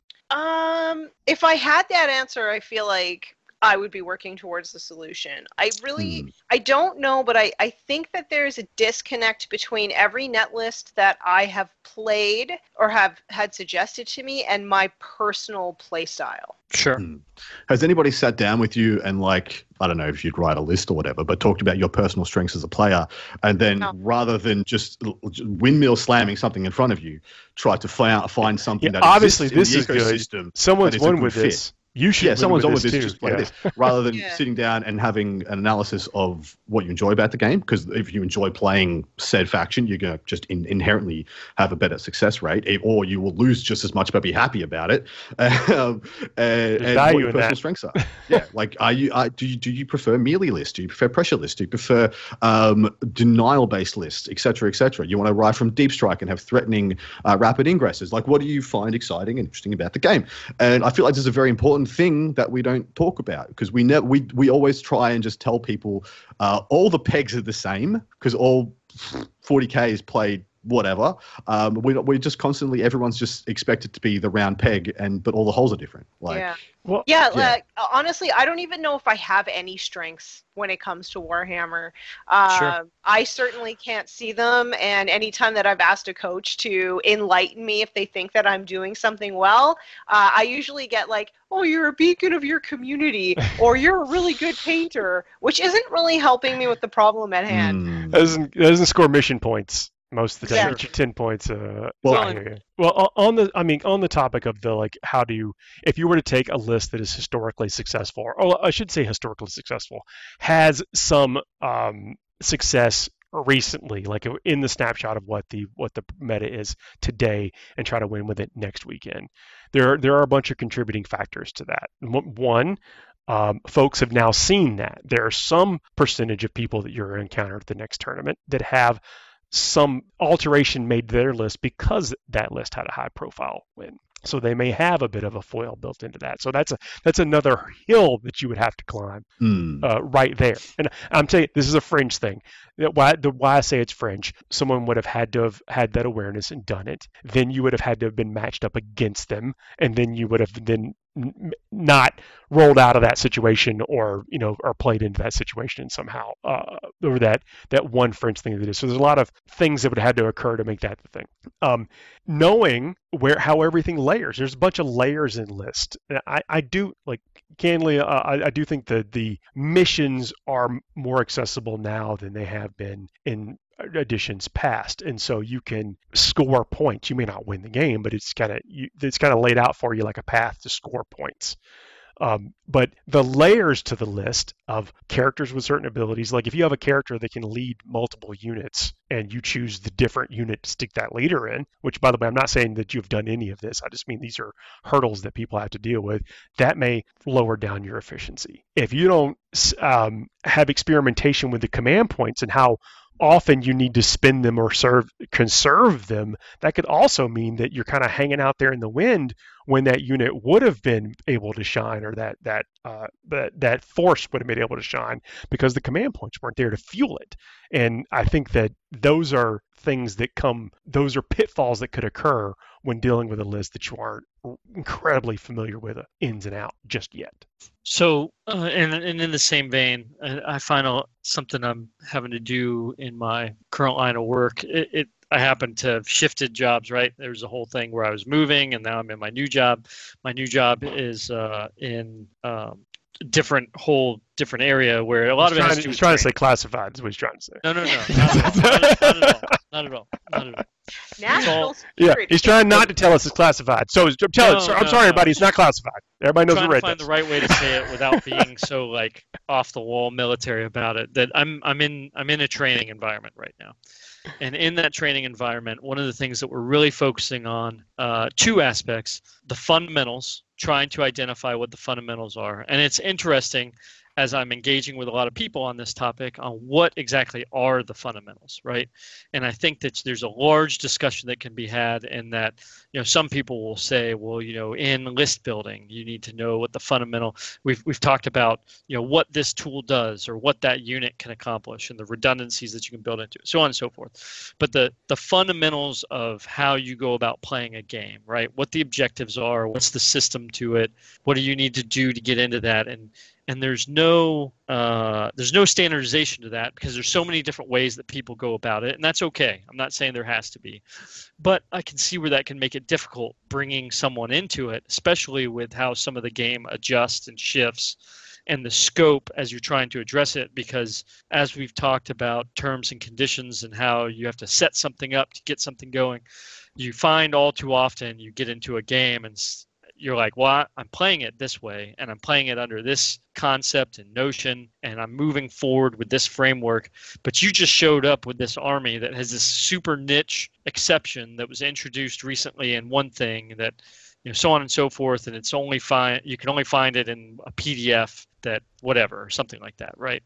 If I had that answer, I feel like I would be working towards the solution. I don't know, but I think that there's a disconnect between every net list that I have played or have had suggested to me and my personal play style. Sure. Has anybody sat down with you and, like, I don't know if you'd write a list or whatever, but talked about your personal strengths as a player, and then rather than just windmill slamming something in front of you, try to find something that obviously exists this in the is ecosystem. good. Someone's that is a won good with fit. this. You should. Someone's on with this, too. just play this, rather than Yeah. sitting down and having an analysis of what you enjoy about the game. Because if you enjoy playing said faction, you're going to just inherently have a better success rate, or you will lose just as much but be happy about it. And value what your in personal that. strengths are. Yeah, like do you prefer melee lists? Do you prefer pressure lists? Do you prefer denial based lists, etc., etc.? You want to ride from deep strike and have threatening rapid ingresses? Like, what do you find exciting and interesting about the game? And I feel like this is a very important thing that we don't talk about, because we always try and just tell people all the pegs are the same because all 40k is played whatever. We just constantly, everyone's just expected to be the round peg, but all the holes are different. Like, Yeah. Well, Yeah, Yeah. like, honestly, I don't even know if I have any strengths when it comes to Warhammer. Sure. I certainly can't see them, and anytime that I've asked a coach to enlighten me if they think that I'm doing something well, I usually get like, "Oh, you're a beacon of your community," or "You're a really good painter," which isn't really helping me with the problem at hand. doesn't score mission points most of the time. Yeah. Get you 10 points. Well, on the topic of the, like, if you were to take a list that is historically successful, or I should say historically successful, has some success recently, like in the snapshot of what the meta is today, and try to win with it next weekend. There are a bunch of contributing factors to that. One, folks have now seen that there are some percentage of people that you're encountered at the next tournament that have some alteration made to their list because that list had a high profile win. So they may have a bit of a foil built into that. So that's another hill that you would have to climb right there. And I'm telling you, this is a fringe thing. Why I say it's fringe, someone would have had to have had that awareness and done it. Then you would have had to have been matched up against them. And then you would have then not rolled out of that situation or played into that situation somehow or that one fringe thing that is. So there's a lot of things that would have had to occur to make that the thing. Knowing how everything layers, there's a bunch of layers in list. I do like candidly, I do think that the missions are more accessible now than they have been in editions past, and so you can score points. You may not win the game, but it's kind of laid out for you like a path to score points. But the layers to the list of characters with certain abilities, like if you have a character that can lead multiple units and you choose the different unit to stick that leader in, which by the way, I'm not saying that you've done any of this. I just mean these are hurdles that people have to deal with. That may lower down your efficiency. If you don't have experimentation with the command points and how often you need to spend them or conserve them, that could also mean that you're kind of hanging out there in the wind when that unit would have been able to shine, or that force would have been able to shine because the command points weren't there to fuel it. And I think that those are those are pitfalls that could occur when dealing with a list that you aren't incredibly familiar with the ins and out just yet. So, and in the same vein, I find something I'm having to do in my current line of work. I happen to have shifted jobs, right? There's a whole thing where I was moving, and now I'm in my new job. My new job is in different area where a lot of it has to do with he's trying to say classified is what he's trying to say. No, not at all. National Yeah, security. he's trying not to tell us it's classified. So I'm sorry, everybody, it's not classified. Everybody knows I'm what trying Red to does. find the right way to say it without being so like off the wall military about it. That I'm in a training environment right now. And in that training environment, one of the things that we're really focusing on, two aspects: the fundamentals, trying to identify what the fundamentals are. And it's interesting as I'm engaging with a lot of people on this topic on what exactly are the fundamentals, right? And I think that there's a large discussion that can be had in that, some people will say, well, in list building, you need to know what the fundamental, we've talked about, what this tool does or what that unit can accomplish and the redundancies that you can build into it, so on and so forth. But the fundamentals of how you go about playing a game, right? What the objectives are, what's the system to it, what do you need to do to get into that? And there's no standardization to that because there's so many different ways that people go about it, and that's okay. I'm not saying there has to be, but I can see where that can make it difficult bringing someone into it, especially with how some of the game adjusts and shifts and the scope as you're trying to address it, because as we've talked about terms and conditions and how you have to set something up to get something going, you find all too often you get into a game and you're like, well, I'm playing it this way, and I'm playing it under this concept and notion, and I'm moving forward with this framework. But you just showed up with this army that has this super niche exception that was introduced recently in one thing that, so on and so forth, and you can only find it in a PDF that whatever, or something like that, right?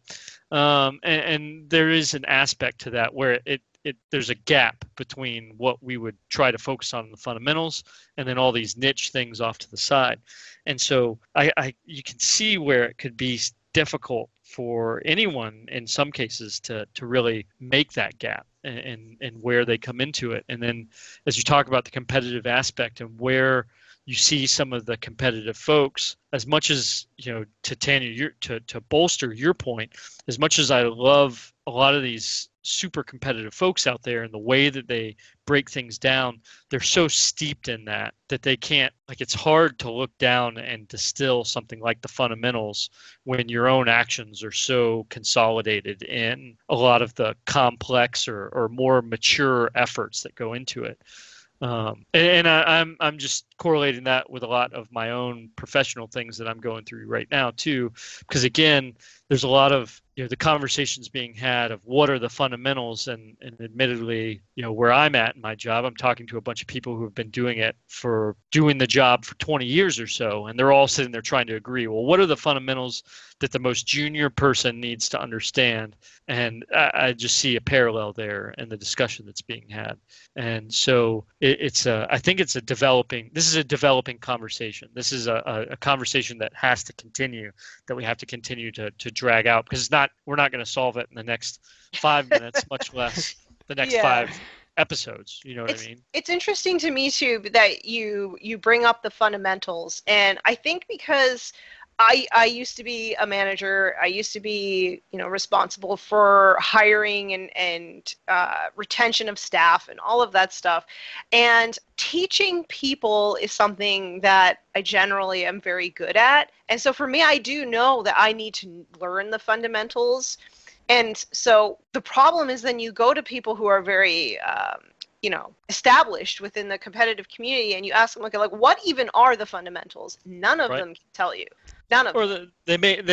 And there is an aspect to that where there's a gap between what we would try to focus on in the fundamentals and then all these niche things off to the side. And so you can see where it could be difficult for anyone in some cases to really make that gap and where they come into it. And then as you talk about the competitive aspect and where you see some of the competitive folks, as much as, to Tanya, to bolster your point, as much as I love a lot of these super competitive folks out there and the way that they break things down, they're so steeped in that they can't, it's hard to look down and distill something like the fundamentals when your own actions are so consolidated in a lot of the complex or more mature efforts that go into it. I'm just correlating that with a lot of my own professional things that I'm going through right now too, because again, there's a lot of the conversations being had of what are the fundamentals, and admittedly, where I'm at in my job, I'm talking to a bunch of people who have been doing the job for 20 years or so, and they're all sitting there trying to agree, well, what are the fundamentals that the most junior person needs to understand? And I just see a parallel there in the discussion that's being had. And so I think this is a developing conversation. This is a conversation that has to continue, that we have to continue to drag out, because we're not going to solve it in the next 5 minutes, much less the next 5 episodes. You know what I mean? It's interesting to me too that you bring up the fundamentals, and I think because I used to be a manager. I used to be, responsible for hiring and retention of staff and all of that stuff. And teaching people is something that I generally am very good at. And so for me, I do know that I need to learn the fundamentals. And so the problem is then you go to people who are very established within the competitive community, and you ask them, like, what even are the fundamentals? None of them can tell you. None of them. They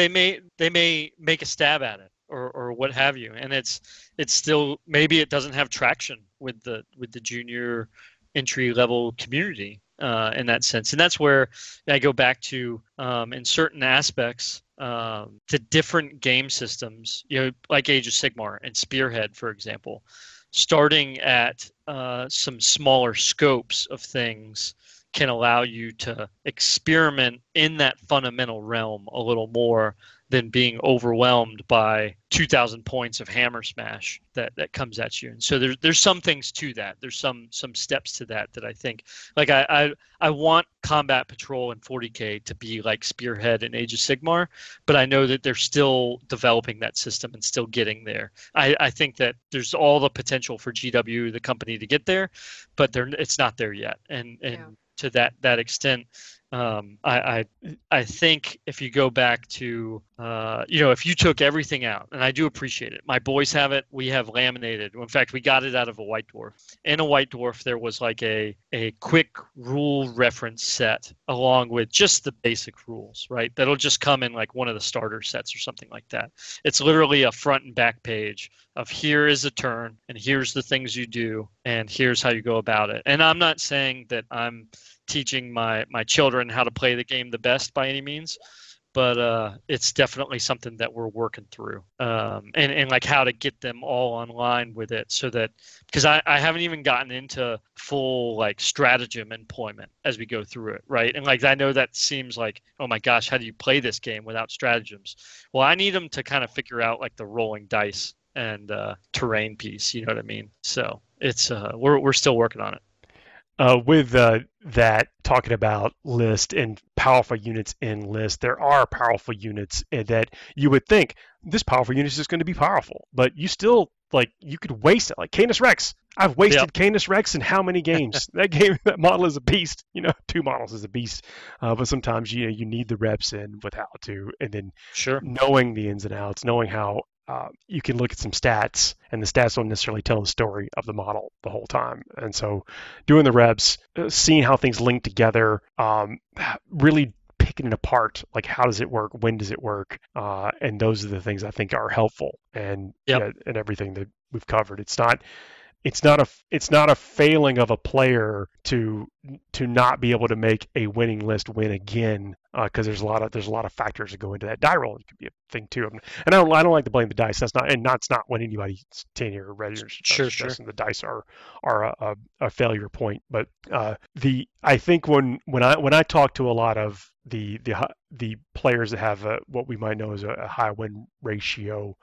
may make a stab at it, or what have you, and it's still, maybe it doesn't have traction with the junior entry level community in that sense. And that's where I go back to in certain aspects, the different game systems, like Age of Sigmar and Spearhead, for example, starting at some smaller scopes of things can allow you to experiment in that fundamental realm a little more than being overwhelmed by 2,000 points of hammer smash that comes at you. And so there's some things to that. There's some steps to that I think, like I want Combat Patrol and 40K to be like Spearhead and Age of Sigmar, but I know that they're still developing that system and still getting there. I think that there's all the potential for GW, the company, to get there, but it's not there yet. And to that extent, I think if you go back to if you took everything out, and I do appreciate it. My boys have it. We have laminated. In fact, we got it out of a White Dwarf. In a White Dwarf, there was like a quick rule reference set along with just the basic rules, right? That'll just come in like one of the starter sets or something like that. It's literally a front and back page of here is a turn, and here's the things you do, and here's how you go about it. And I'm not saying that I'm teaching my children how to play the game the best by any means, but it's definitely something that we're working through, and like how to get them all online with it, so that, because I haven't even gotten into full like stratagem employment as we go through it, right? And like I know that seems like, oh my gosh, how do you play this game without stratagems? Well, I need them to kind of figure out like the rolling dice and terrain piece, you know what I mean? So it's we're still working on it. With that, talking about list and powerful units in list, there are powerful units that you would think this powerful unit is just going to be powerful, but you still, like, you could waste it. Like Canis Rex, I've wasted Canis Rex in how many games? That model is a beast. 2 models is a beast, but sometimes you need the reps in with how to, and then knowing the ins and outs, knowing how. You can look at some stats, and the stats don't necessarily tell the story of the model the whole time. And so doing the reps, seeing how things link together, really picking it apart, like how does it work, when does it work, and those are the things I think are helpful. And and everything that we've covered, it's not a failing of a player to not be able to make a winning list win again, because there's a lot of factors that go into that. Die roll could be a thing too, and I don't like to blame the dice. That's not what anybody's tenure or ready. Sure. The dice are a failure point, but I think when I talk to a lot of the players that have what we might know as a high win ratio,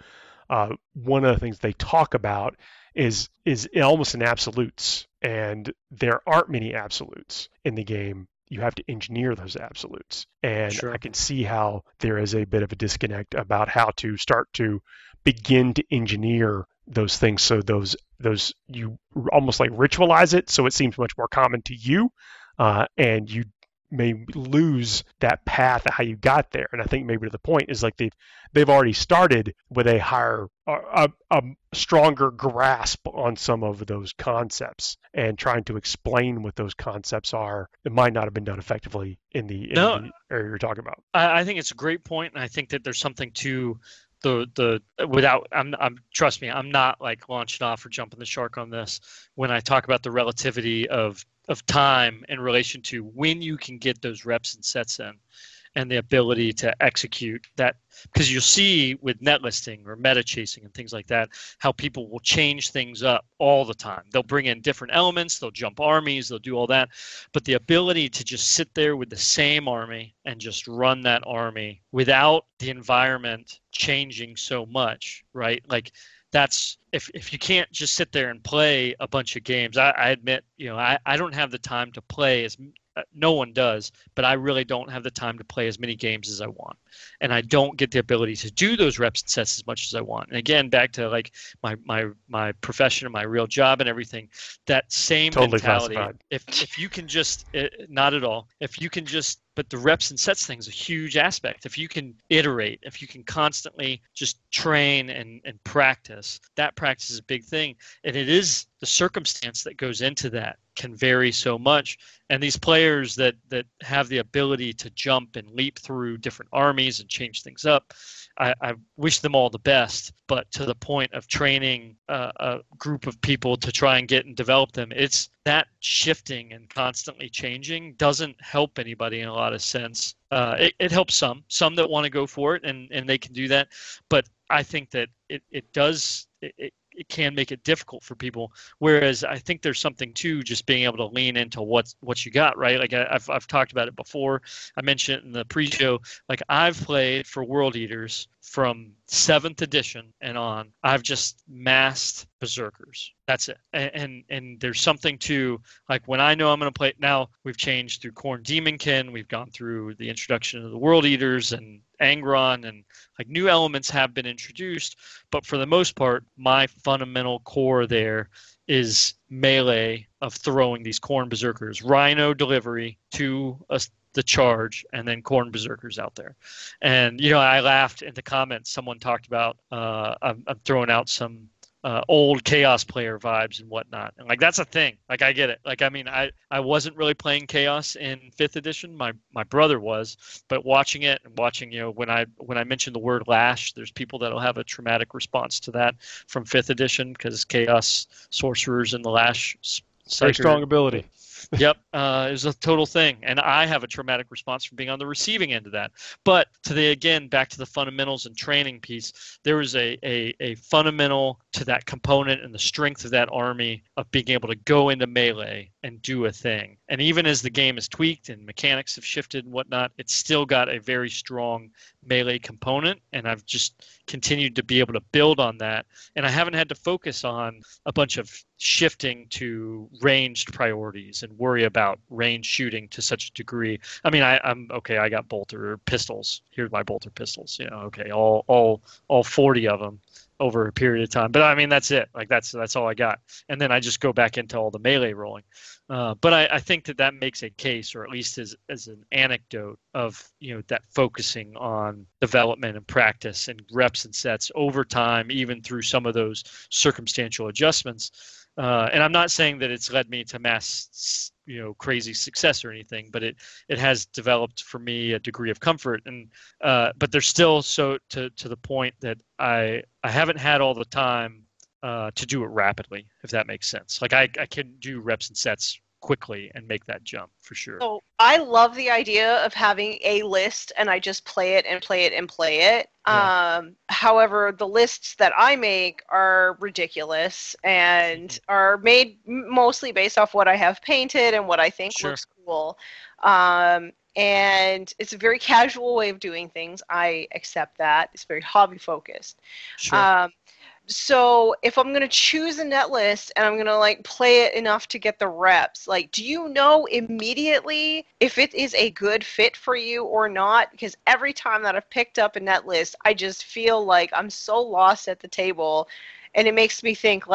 one of the things they talk about is almost in absolutes, and there aren't many absolutes in the game. You have to engineer those absolutes, and I can see how there is a bit of a disconnect about how to start to begin to engineer those things, so those you almost like ritualize it, so it seems much more common to you, and you may lose that path of how you got there. And I think maybe to the point is like they've already started with a higher, a stronger grasp on some of those concepts, and trying to explain what those concepts are. It might not have been done effectively in the area you're talking about. I think it's a great point, and I think that there's something to trust me, I'm not like launching off or jumping the shark on this when I talk about the relativity of time in relation to when you can get those reps and sets in, and the ability to execute that. Because you'll see with net listing or meta chasing and things like that, how people will change things up all the time. They'll bring in different elements, they'll jump armies, they'll do all that. But the ability to just sit there with the same army and just run that army without the environment changing so much, right? Like, that's if you can't just sit there and play a bunch of games. I admit, I don't have the time to play as no one does, but I really don't have the time to play as many games as I want, and I don't get the ability to do those reps and sets as much as I want. And again, back to like my profession and my real job and everything, that same totally mentality. Classified. If you can just not at all. If you can just, but the reps and sets thing is a huge aspect. If you can iterate, if you can constantly just train and practice, that practice is a big thing. And it is the circumstance that goes into that can vary so much. And these players that have the ability to jump and leap through different armies and change things up, I wish them all the best. But to the point of training a group of people to try and get and develop them, it's that shifting and constantly changing doesn't help anybody in a lot of sense. It helps some that want to go for it, and they can do that. But I think that it does it can make it difficult for people. Whereas I think there's something to just being able to lean into what you got, right? Like I've talked about it before. I mentioned it in the pre-show. Like I've played for World Eaters from 7th edition and on. I've just massed berserkers. That's it. And there's something to, like, when I know I'm going to play. Now we've changed through Khorne Demonkin. We've gone through the introduction of the World Eaters and Angron, and like new elements have been introduced. But for the most part, my fundamental core there is melee of throwing these Khorne berserkers, Rhino delivery to the charge, and then Khorne berserkers out there. And I laughed in the comments. Someone talked about I'm throwing out some old Chaos player vibes and whatnot, and like that's a thing. Like I get it. Like I mean, I wasn't really playing Chaos in 5th edition. My brother was, but watching when I mention the word Lash, there's people that'll have a traumatic response to that from 5th edition because Chaos sorcerers in the Lash. Very strong ability. Yep, it was a total thing, and I have a traumatic response from being on the receiving end of that. But back to the fundamentals and training piece, there was a fundamental to that component and the strength of that army of being able to go into melee and do a thing. And even as the game is tweaked and mechanics have shifted and whatnot, it's still got a very strong melee component, and I've just continued to be able to build on that. And I haven't had to focus on a bunch of shifting to ranged priorities and worry about range shooting to such a degree. I mean, I'm okay. I got bolter pistols. Here's my bolter pistols. Okay, all 40 of them over a period of time. But I mean, that's it. Like that's all I got. And then I just go back into all the melee rolling. But I think that makes a case, or at least as an anecdote of that focusing on development and practice and reps and sets over time, even through some of those circumstantial adjustments. And I'm not saying that it's led me to mass, crazy success or anything, but it has developed for me a degree of comfort. And but there's still to the point that I haven't had all the time to do it rapidly, if that makes sense. Like I can do reps and sets quickly and make that jump for sure. So I love the idea of having a list and I just play it and play it and play it. Yeah. However, the lists that I make are ridiculous and are made mostly based off what I have painted and what I think looks cool. And it's a very casual way of doing things. I accept that. It's very hobby focused. Sure. So if I'm going to choose a net list and I'm going to play it enough to get the reps, do you know immediately if it is a good fit for you or not? Because every time that I've picked up a net list, I just feel like I'm so lost at the table, and it makes me think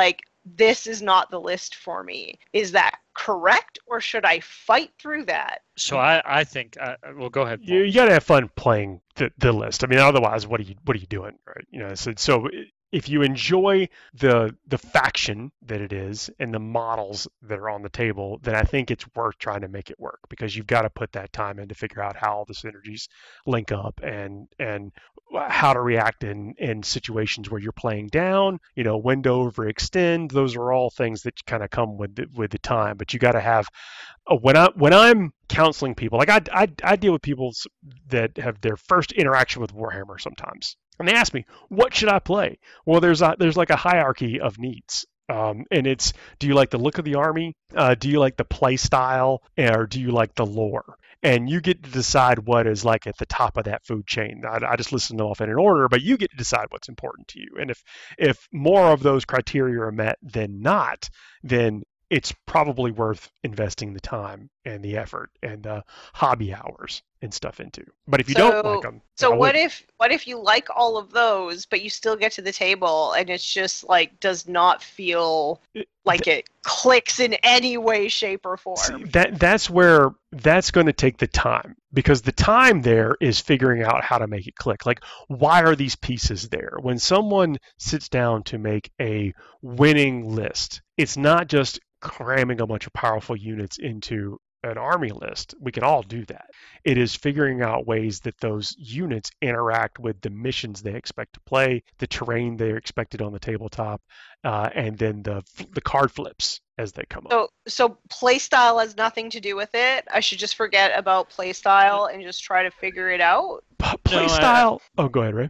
this is not the list for me. Is that correct, or should I fight through that? So I think, well, go ahead, Paul. You got to have fun playing the list. I mean, otherwise, what are you doing, right? So if you enjoy the faction that it is and the models that are on the table, then I think it's worth trying to make it work, because you've got to put that time in to figure out how all the synergies link up and how to react in situations where you're playing down, when to overextend. Those are all things that kind of come with the time, but you got to have when I'm counseling people, like I deal with people that have their first interaction with Warhammer sometimes, and they ask me, what should I play? Well, there's like a hierarchy of needs. And it's, do you like the look of the army? Do you like the play style? Or do you like the lore? And you get to decide what is like at the top of that food chain. I just listen them off in an order, but you get to decide what's important to you. And if more of those criteria are met than not, then it's probably worth investing the time and the effort and the hobby hours and stuff into. But if you don't like them, so what if you like all of those, but you still get to the table and it's just like does not feel like it clicks in any way, shape, or form? See, that's where that's going to take the time, because the time there is figuring out how to make it click. Like, why are these pieces there? When someone sits down to make a winning list, it's not just cramming a bunch of powerful units into an army list. We can all do that. It is figuring out ways that those units interact with the missions they expect to play, the terrain they're expected on the tabletop, and then the card flips as they come up. So play style has nothing to do with it. I should just forget about play style and just try to figure it out. Play style. Oh, go ahead, Ray.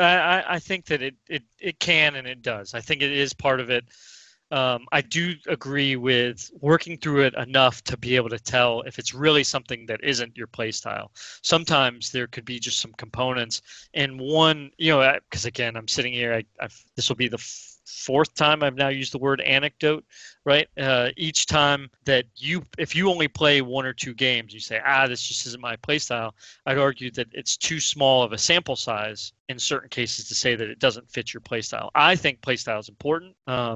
I think that it can and it does. I think it is part of it. I do agree with working through it enough to be able to tell if it's really something that isn't your play style. Sometimes there could be just some components, and one, because again, I'm sitting here, this will be the fourth time I've now used the word anecdote, right? Each time that if you only play one or two games, you say, this just isn't my play style. I'd argue that it's too small of a sample size in certain cases to say that it doesn't fit your play style. I think play style is important.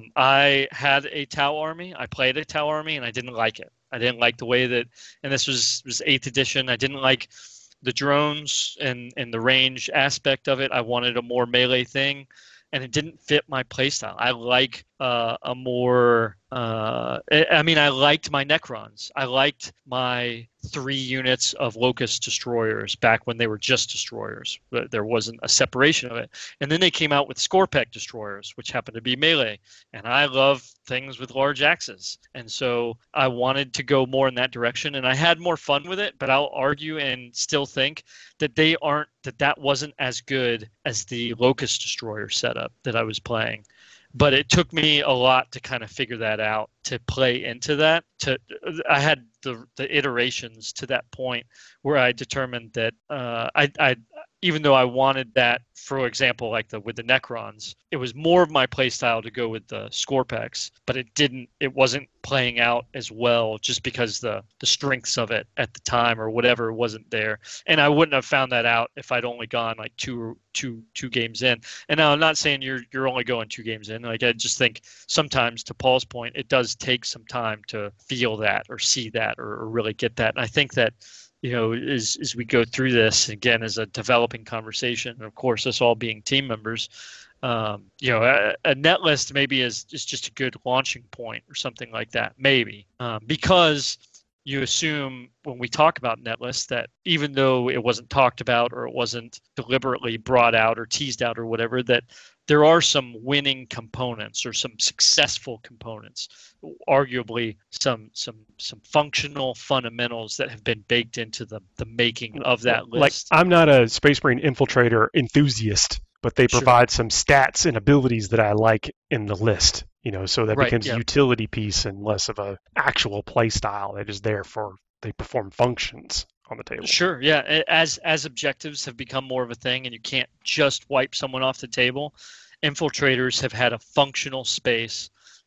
I had a Tau army. I played a Tau army, and I didn't like it. I didn't like the way that, and this was 8th edition. I didn't like the drones and the range aspect of it. I wanted a more melee thing, and it didn't fit my playstyle. I like a more. I liked my Necrons. I liked my 3 units of Locust destroyers back when they were just destroyers. There wasn't a separation of it. And then they came out with Scorpek destroyers, which happened to be melee. And I love things with large axes. And so I wanted to go more in that direction. And I had more fun with it, but I'll argue and still think that that wasn't as good as the Locust destroyer setup that I was playing. But it took me a lot to kind of figure that out, to play into that. I had the iterations to that point where I determined that I even though I wanted that, for example, like with the Necrons, it was more of my play style to go with the Scorpeks, but it wasn't playing out as well just because the strengths of it at the time or whatever wasn't there. And I wouldn't have found that out if I'd only gone like two games in. And now I'm not saying you're only going 2 games in. Like, I just think sometimes, to Paul's point, it does take some time to feel that or see that or really get that. And I think that, as we go through this, again, as a developing conversation, and of course, us all being team members, a net list maybe is just a good launching point or something like that, maybe, because you assume when we talk about net lists that even though it wasn't talked about or it wasn't deliberately brought out or teased out or whatever, that there are some winning components or some successful components, arguably some functional fundamentals that have been baked into the making of that list. Like, I'm not a Space Marine infiltrator enthusiast, but they provide some stats and abilities that I like in the list, so that becomes a utility piece and less of a actual play style that is there they perform functions on the table. Sure, yeah. As objectives have become more of a thing and you can't just wipe someone off the table, infiltrators have had a functional space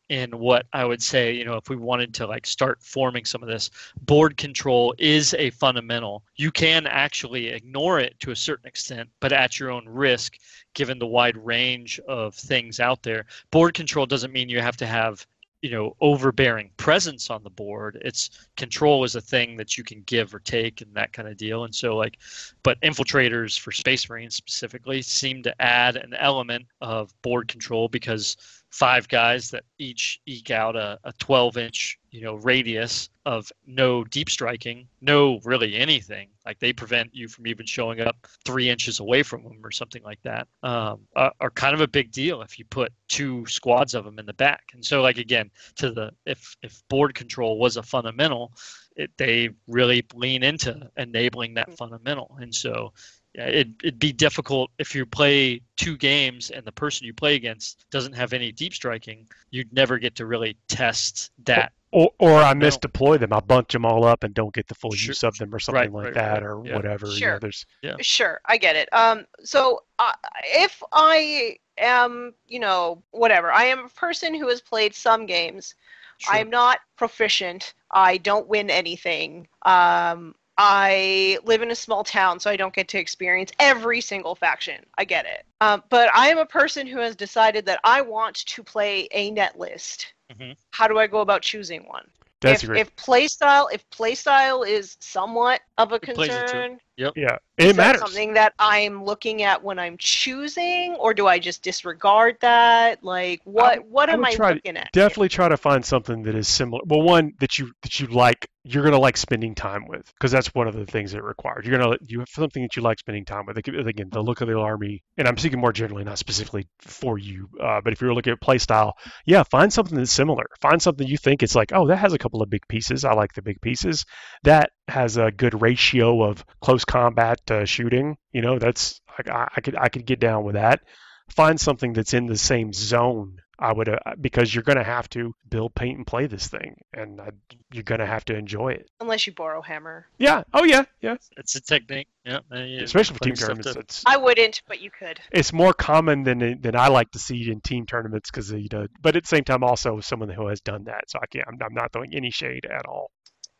in what I would say, if we wanted to like start forming some of this, board control is a fundamental. You can actually ignore it to a certain extent, but at your own risk, given the wide range of things out there. Board control doesn't mean you have to have overbearing presence on the board. It's control is a thing that you can give or take and that kind of deal. And so but Infiltrators for Space Marines specifically seem to add an element of board control because 5 guys that each eke out a 12-inch radius of no deep striking, no really anything. Like they prevent you from even showing up 3 inches away from them or something like that. Are kind of a big deal if you put 2 squads of them in the back. And so again, if board control was a fundamental, they really lean into enabling that fundamental. And so it'd be difficult if you play 2 games and the person you play against doesn't have any deep striking. You'd never get to really test that. Or I misdeploy them. I bunch them all up and don't get the full use of them or something or whatever. Sure. Sure, I get it. So if I am, whatever, I am a person who has played some games. Sure. I'm not proficient. I don't win anything. I live in a small town, so I don't get to experience every single faction. I get it. But I am a person who has decided that I want to play a net list. Mm-hmm. How do I go about choosing one? If playstyle is somewhat of a concern, yep. Yeah, it matters. Something that I'm looking at when I'm choosing, or do I just disregard that? Like, what am I looking at? Definitely try to find something that is similar. Well, one that you like, you're gonna like spending time with, because that's one of the things it requires. You have something that you like spending time with. Again, the look of the army, and I'm speaking more generally, not specifically for you. But if you're looking at play style, find something that's similar. Find something you think it's like, oh, that has a couple of big pieces. I like the big pieces. That has a good ratio of close combat shooting. That's I could get down with that. Find something that's in the same zone. I would because you're going to have to build, paint, and play this thing, and you're going to have to enjoy it. Unless you borrow Hammer. Yeah. Oh yeah. It's a technique. Yeah. Especially for team tournaments. I wouldn't, but you could. It's more common than I like to see in team tournaments because but at the same time also someone who has done that, so I'm not throwing any shade at all.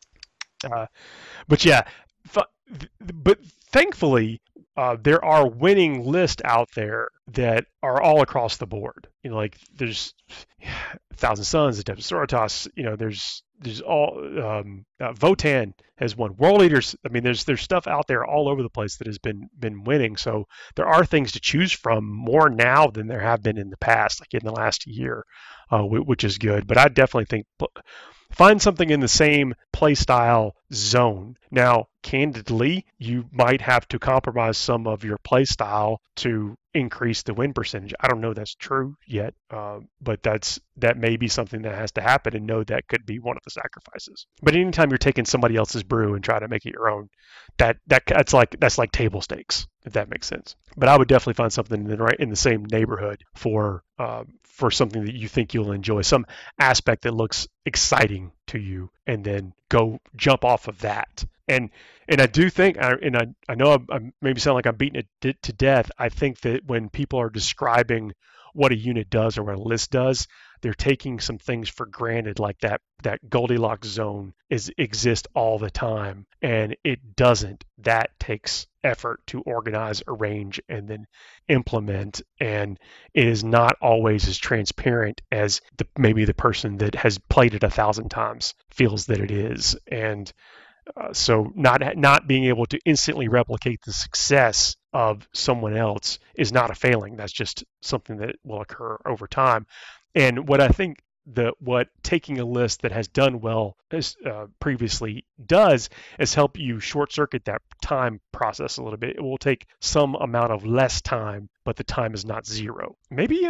But yeah. But thankfully, there are winning lists out there that are all across the board. There's Thousand Suns, Adeptus Sororitas. There's all Votann has won. World Leaders. I mean, there's stuff out there all over the place that has been winning. So there are things to choose from more now than there have been in the past, like in the last year, which is good. But I definitely think find something in the same play style zone. Now, candidly, you might have to compromise some of your play style to increase the win percentage. I don't know that's true yet, but that may be something that has to happen, and know that could be one of the sacrifices. But anytime you're taking somebody else's brew and trying to make it your own, that's like table stakes, if that makes sense. But I would definitely find something in the same neighborhood for something that you think you'll enjoy, some aspect that looks exciting to you, and then go jump off of that. And I do think, and I know I maybe sound like I'm beating it to death. I think that when people are describing what a unit does or what a list does, they're taking some things for granted, like that Goldilocks zone exists all the time, and it doesn't. That takes effort to organize, arrange, and then implement, and it is not always as transparent as maybe the person that has played it 1,000 times feels that it is. And so not being able to instantly replicate the success of someone else is not a failing. That's just something that will occur over time. And what I think what taking a list that has done well previously does is help you short circuit that time process a little bit. It will take some amount of less time, but the time is not zero. Maybe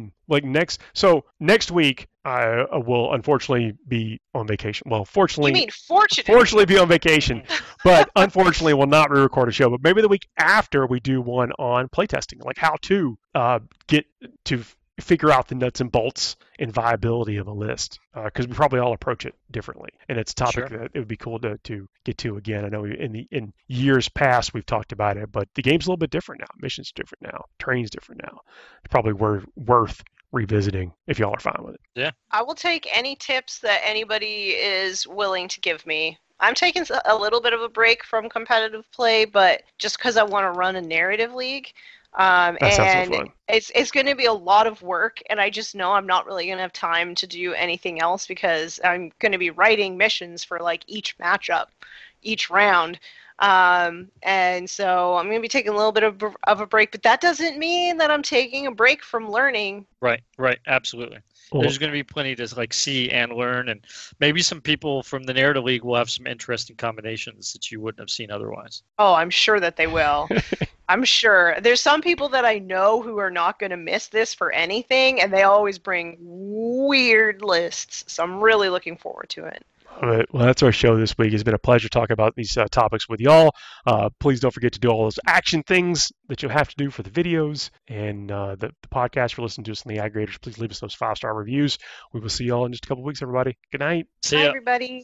next week I will unfortunately be on vacation. Well, fortunately, you mean fortunately? Fortunately, be on vacation, but unfortunately will not re-record a show. But maybe the week after we do one on playtesting, like how to get to figure out the nuts and bolts and viability of a list, because we probably all approach it differently, and it's a topic that it would be cool to get to again. I know in years past we've talked about it, but the game's a little bit different now. Mission's different now. Terrain's different now. It's probably worth revisiting if y'all are fine with it. I will take any tips that anybody is willing to give me. I'm taking a little bit of a break from competitive play, but just because I want to run a narrative league. That sounds so fun. It's going to be a lot of work, and I just know I'm not really going to have time to do anything else because I'm going to be writing missions for like each matchup, each round. And so I'm going to be taking a little bit of a break, but that doesn't mean that I'm taking a break from learning. Right, absolutely. Cool. There's going to be plenty to like see and learn, and maybe some people from the Narrative League will have some interesting combinations that you wouldn't have seen otherwise. Oh, I'm sure that they will. I'm sure. There's some people that I know who are not going to miss this for anything, and they always bring weird lists. So I'm really looking forward to it. All right. Well, that's our show this week. It's been a pleasure talking about these topics with y'all. Please don't forget to do all those action things that you'll have to do for the videos and the podcast. For listening to us in the aggregators, please leave us those 5-star reviews. We will see y'all in just a couple weeks, everybody. Good night. See Bye, ya. everybody.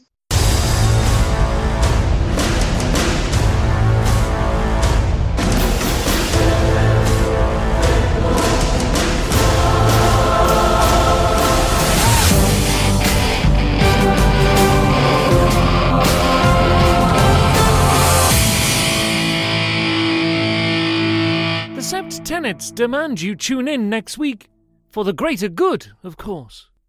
The Sept tenets demand you tune in next week. For the greater good, of course.